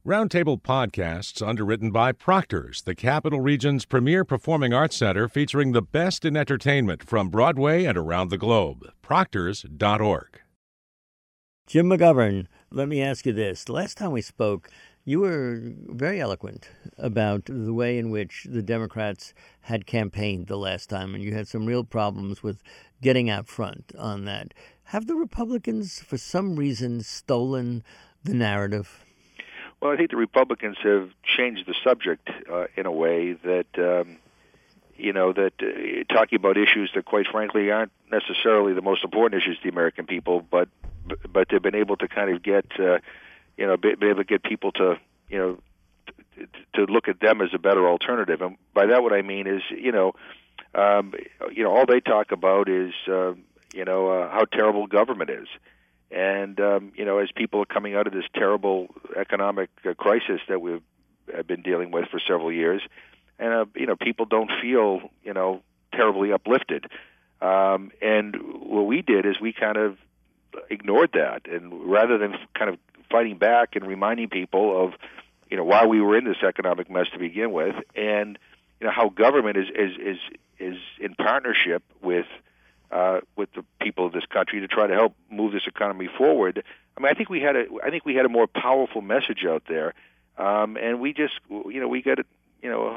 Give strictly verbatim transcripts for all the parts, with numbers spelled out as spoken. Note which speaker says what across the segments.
Speaker 1: Roundtable Podcasts, underwritten by Proctor's, the Capital Region's premier performing arts center featuring the best in entertainment from Broadway and around the globe. Proctors dot org.
Speaker 2: Jim McGovern, let me ask you this. The last time we spoke, you were very eloquent about the way in which the Democrats had campaigned the last time, and you had some real problems with getting out front on that. Have the Republicans, for some reason, stolen the narrative?
Speaker 3: Well, I think the Republicans have changed the subject uh, in a way that, um, you know, that uh, talking about issues that, quite frankly, aren't necessarily the most important issues to the American people, but but they've been able to kind of get, uh, you know, be, be able to get people to, you know, t- to look at them as a better alternative. And by that, what I mean is, you know, um, you know, all they talk about is, uh, you know, uh, how terrible government is. And, um, you know, as people are coming out of this terrible economic uh, crisis that we've uh, been dealing with for several years, and, uh, you know, people don't feel, you know, terribly uplifted. Um, and what we did is we kind of ignored that. And rather than kind of fighting back and reminding people of, you know, why we were in this economic mess to begin with, and, you know, how government is, is, is, is in partnership with Uh, with the people of this country to try to help move this economy forward. I mean, I think we had a, I think we had a more powerful message out there, um, and we just, you know, we got it, you know,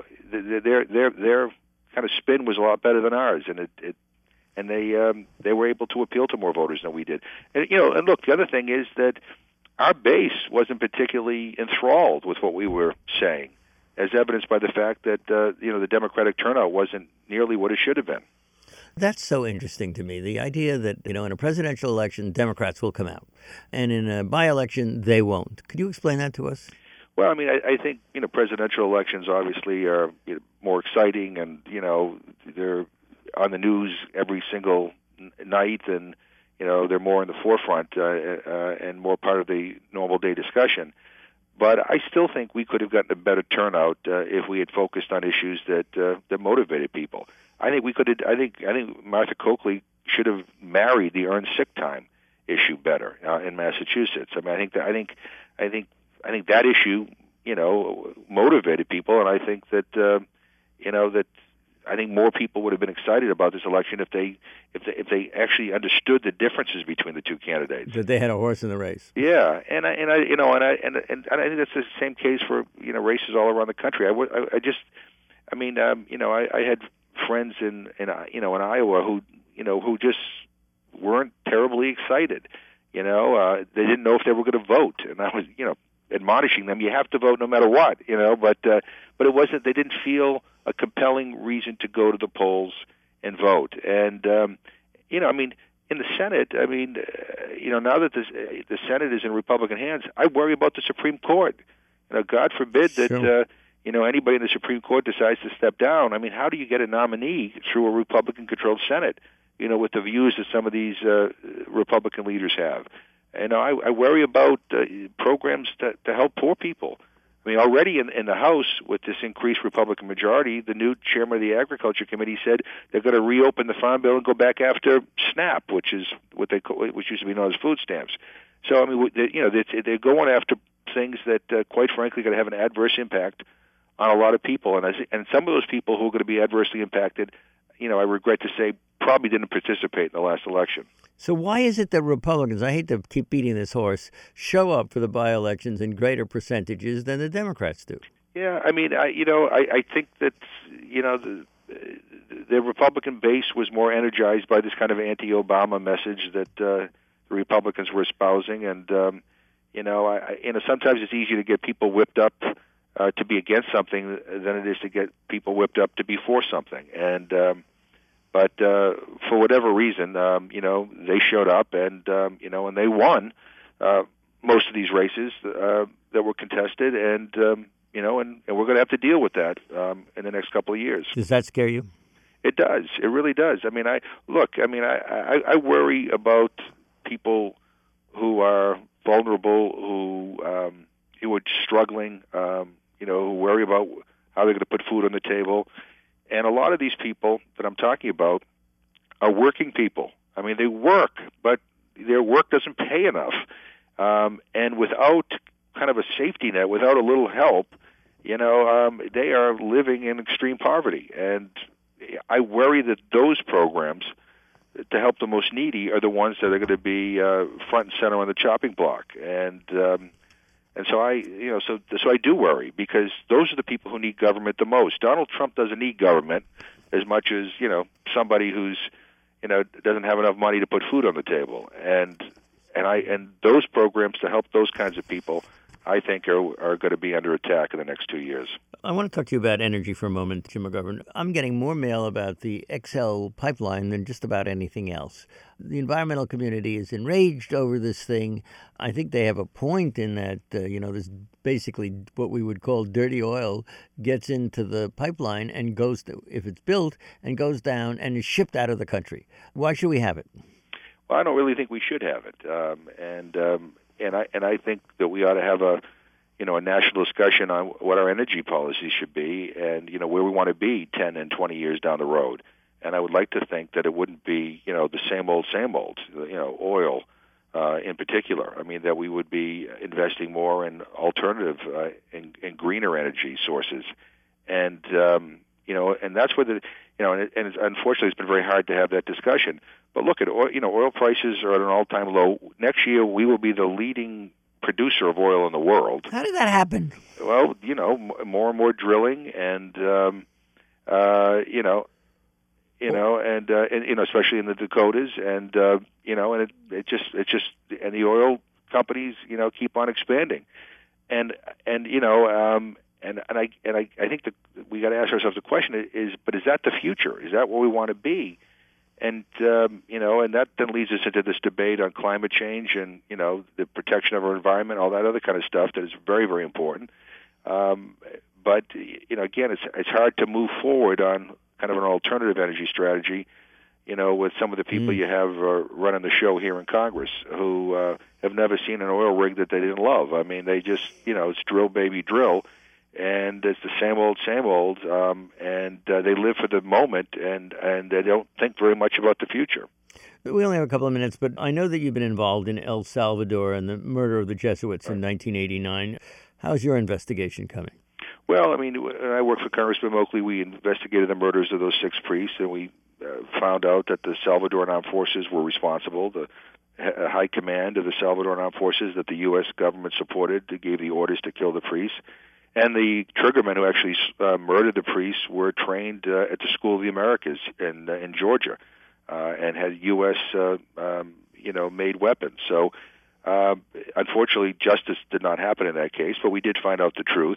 Speaker 3: uh, their their their kind of spin was a lot better than ours, and it, it and they um, they were able to appeal to more voters than we did. And you know, and look, the other thing is that our base wasn't particularly enthralled with what we were saying, as evidenced by the fact that uh, you know the Democratic turnout wasn't nearly what it should have been.
Speaker 2: That's so interesting to me, the idea that, you know, in a presidential election, Democrats will come out, and in a by-election, they won't. Could you explain that to us?
Speaker 3: Well, I mean, I, I think, you know, presidential elections obviously are you know, more exciting, and, you know, they're on the news every single n- night, and, you know, they're more in the forefront uh, uh, and more part of the normal day discussion. But I still think we could have gotten a better turnout uh, if we had focused on issues that uh, that motivated people. I think we could have. I think. I think Martha Coakley should have married the earned sick time issue better uh, in Massachusetts. I mean, I think. That, I think. I think. I think that issue, you know, motivated people, and I think that, uh, you know, that I think more people would have been excited about this election if they, if they, if they actually understood the differences between the two candidates.
Speaker 2: That they had a horse in the race.
Speaker 3: Yeah, and I, and I, you know, and I, and, and I think that's the same case for you know races all around the country. I, would, I, I just, I mean, um, you know, I, I had friends in, in, you know, in Iowa who, you know, who just weren't terribly excited. You know, uh, they didn't know if they were going to vote, and I was, you know, admonishing them, you have to vote no matter what. You know, but uh, but it wasn't. They didn't feel a compelling reason to go to the polls and vote. And um, you know, I mean, in the Senate, I mean, uh, you know, now that this, uh, the Senate is in Republican hands, I worry about the Supreme Court. You know, God forbid that.
Speaker 2: Sure.
Speaker 3: Uh, You know, anybody in the Supreme Court decides to step down. I mean, how do you get a nominee through a Republican-controlled Senate, you know, with the views that some of these uh, Republican leaders have? And I, I worry about uh, programs to, to help poor people. I mean, already in, in the House, with this increased Republican majority, the new chairman of the Agriculture Committee said they're going to reopen the Farm Bill and go back after SNAP, which is what they call, which used to be known as food stamps. So, I mean, they, you know, they're, they're going after things that, uh, quite frankly, are going to have an adverse impact on a lot of people, and I, and some of those people who are going to be adversely impacted, you know, I regret to say, probably didn't participate in the last election.
Speaker 2: So why is it that Republicans, I hate to keep beating this horse, show up for the by-elections in greater percentages than the Democrats do?
Speaker 3: Yeah, I mean, I you know, I, I think that, you know, the, the Republican base was more energized by this kind of anti-Obama message that uh, the Republicans were espousing, and, um, you know, I, you know, sometimes it's easier to get people whipped up Uh, to be against something than it is to get people whipped up to be for something. And um, but uh, for whatever reason, um, you know, they showed up, and um, you know, and they won uh, most of these races uh, that were contested, and um, you know, and, and we're going to have to deal with that um, in the next couple of years.
Speaker 2: Does that scare you?
Speaker 3: It does. It really does. I mean, I look. I mean, I, I, I worry about people who are vulnerable, who um, who are struggling. Um, you know, who worry about how they're going to put food on the table. And a lot of these people that I'm talking about are working people. I mean, they work, but their work doesn't pay enough. Um, and without kind of a safety net, without a little help, you know, um, they are living in extreme poverty. And I worry that those programs to help the most needy are the ones that are going to be uh, front and center on the chopping block. And um, and so I, you know, so so I do worry, because those are the people who need government the most. Donald Trump doesn't need government as much as, you know, somebody who's, you know, doesn't have enough money to put food on the table. And and I and those programs to help those kinds of people, I think, are are going to be under attack in the next two years.
Speaker 2: I want to talk to you about energy for a moment, Jim McGovern. I'm getting more mail about the X L pipeline than just about anything else. The environmental community is enraged over this thing. I think they have a point in that, uh, you know, this basically what we would call dirty oil gets into the pipeline and goes, to, if it's built, and goes down and is shipped out of the country. Why should we have it?
Speaker 3: Well, I don't really think we should have it. Um, and um, and I and I think that we ought to have a you know, a national discussion on what our energy policy should be, and, you know, where we want to be ten and twenty years down the road. And I would like to think that it wouldn't be, you know, the same old, same old, you know, oil uh, in particular. I mean, that we would be investing more in alternative uh, in, in greener energy sources. And, um, you know, and that's where the, you know, and, it, and it's, unfortunately it's been very hard to have that discussion. But look at, oil, you know, oil prices are at an all-time low. Next year we will be the leading producer of oil in the world.
Speaker 2: How did that happen?
Speaker 3: Well, you know, more and more drilling, and um, uh, you know, you know, and, uh, and you know, especially in the Dakotas, and uh, you know, and it, it just, it just, and the oil companies, you know, keep on expanding, and and you know, um, and and I and I, I think that we got to ask ourselves the question is, but is that the future? Is that where we want to be? And, um, you know, and that then leads us into this debate on climate change and, you know, the protection of our environment, all that other kind of stuff that is very, very important. Um, but, you know, again, it's it's hard to move forward on kind of an alternative energy strategy, you know, with some of the people mm. you have uh, running the show here in Congress who uh, have never seen an oil rig that they didn't love. I mean, they just, you know, it's drill, baby, drill. And it's the same old, same old, um, and uh, they live for the moment, and, and they don't think very much about the future.
Speaker 2: We only have a couple of minutes, but I know that you've been involved in El Salvador and the murder of the Jesuits right. in nineteen eighty-nine. How's your investigation coming?
Speaker 3: Well, I mean, when I worked for Congressman Moakley, we investigated the murders of those six priests, and we uh, found out that the Salvadoran Armed Forces were responsible. The high command of the Salvadoran Armed Forces that the U S government supported gave the orders to kill the priests. And the triggermen who actually uh, murdered the priests were trained uh, at the School of the Americas in uh, in Georgia, uh, and had U S Uh, um, you know made weapons. So, uh, unfortunately, justice did not happen in that case. But we did find out the truth,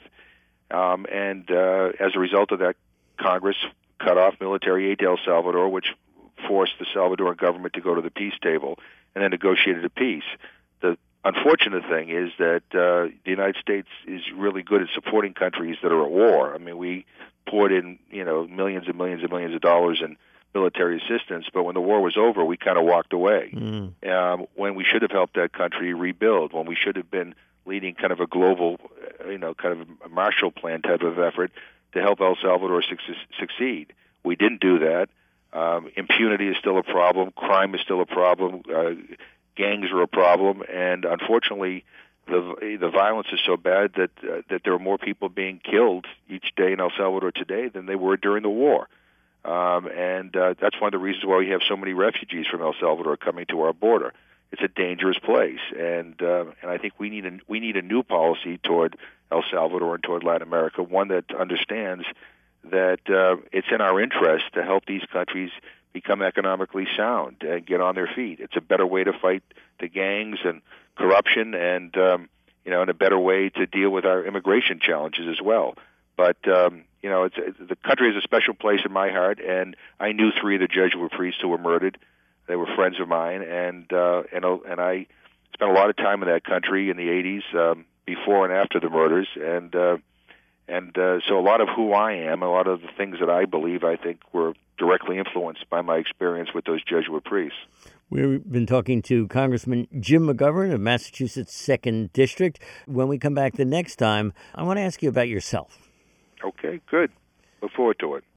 Speaker 3: um, and uh, as a result of that, Congress cut off military aid to El Salvador, which forced the Salvadoran government to go to the peace table and then negotiated a peace. The unfortunate thing is that uh, the United States is really good at supporting countries that are at war. I mean, we poured in, you know, millions and millions and millions of dollars in military assistance, but when the war was over, we kind of walked away. Mm. Um, when we should have helped that country rebuild, when we should have been leading kind of a global, you know, kind of a Marshall Plan type of effort to help El Salvador su- succeed. We didn't do that. Um, impunity is still a problem. Crime is still a problem. Uh, gangs are a problem, and unfortunately, the the violence is so bad that uh, that there are more people being killed each day in El Salvador today than they were during the war. Um, and uh, that's one of the reasons why we have so many refugees from El Salvador coming to our border. It's a dangerous place, and uh, and I think we need a we need a new policy toward El Salvador and toward Latin America, one that understands that uh, it's in our interest to help these countries become economically sound and get on their feet. It's a better way to fight the gangs and corruption, and um, you know, and a better way to deal with our immigration challenges as well. But um, you know, it's, it's the country has a special place in my heart, and I knew three of the Jesuit priests who were murdered. They were friends of mine, and uh, and and I spent a lot of time in that country in the eighties, um, before and after the murders, and uh, and uh, so a lot of who I am, a lot of the things that I believe, I think were directly influenced by my experience with those Jesuit priests.
Speaker 2: We've been talking to Congressman Jim McGovern of Massachusetts' second District. When we come back the next time, I want to ask you about yourself.
Speaker 3: Okay, good. Look forward to it.